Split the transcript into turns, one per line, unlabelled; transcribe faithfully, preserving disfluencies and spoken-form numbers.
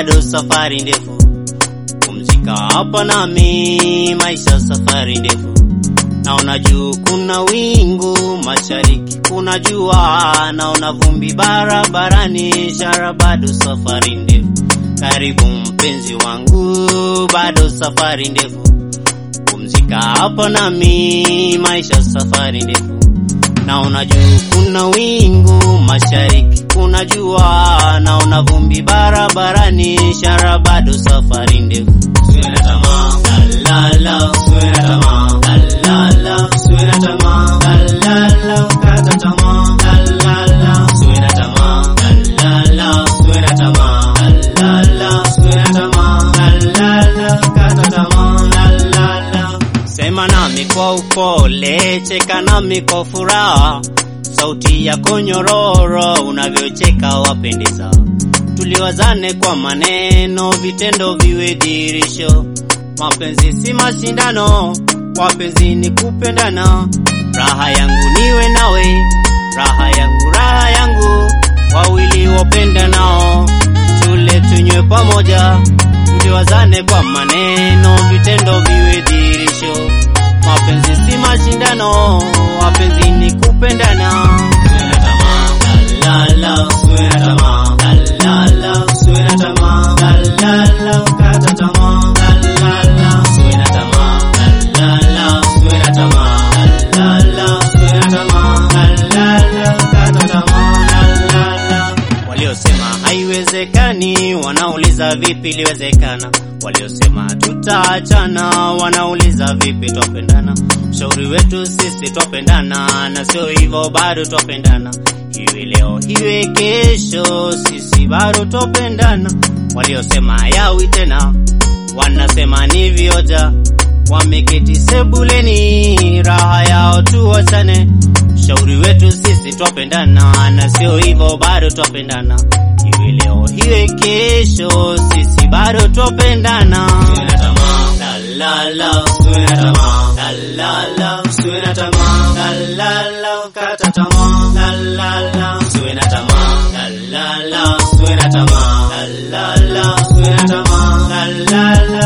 bado safari ndefu. Pumzika hapa nami, maisha safari ndefu. Naona juu kuna wingu, mashariki kuna jua, naona vumbi barabarani, ishara bado safari ndefu. Karibu mpenzi wangu, bado safari ndefu. Pumzika hapa nami, maisha safari ndefu. Naona juu kuna wingu, mashariki kuna jua, naona vumbi barabarani, ishara bado safari ndefu. Usiwe na tamaa, la la, usiwe na tamaa, la la, usiwe na tamaa, la la, kata tamaa, la la, usiwe na tamaa, la la, usiwe na tamaa, la la, usiwe na tamaa, la la, kata tamaa, la la. Sema nami kwa upole, cheka nami kwa furaha, sauti yako nyororo, unavyocheka wapendeza. Tuliwazane kwa maneno, vitendo viwe dirisho. Mapenzi si mashindano, wapenzi ni kupendana. Raha yangu niwe nawe, raha yangu raha yangu, wawili wapenda nao, tule tunywe pamoja. Tuliwazane kwa maneno, vitendo viwe dirisho. Mapenzi si mashindano, wapenzi ni kupendana. Usiwe na tamaa, la la, usiwe na tamaa, la la, usiwe na tamaa, la la, kata tamaa, la la, usiwe na tamaa, la la, usiwe na tamaa, la la, usiwe na tamaa, la la, kata tamaa, la la. Waliosema haiwezekani wanauliza vipi liwezekana. Waliosema tutaachana wanauliza vipi twapendana. Ushauri wetu sisi twapendana, na sio hivyo bado twapendana. Hiwi leo hiwe kesho, sisi bado twapendana. Waliosema yawi tena wanasema ni vioja, wameketi sebuleni, raha yao tuachane. Ushauri wetu sisi twapendana, na sio hivyo bado twapendana. Hiwi leo hiwe kesho, sisi bado twapendana. Usiwe na tamaa, la la, usiwe na tamaa, la la, usiwe na tamaa, la la, kata tamaa, la la, usiwe na tamaa, la la, usiwe na tamaa, la la, usiwe na tamaa, la la.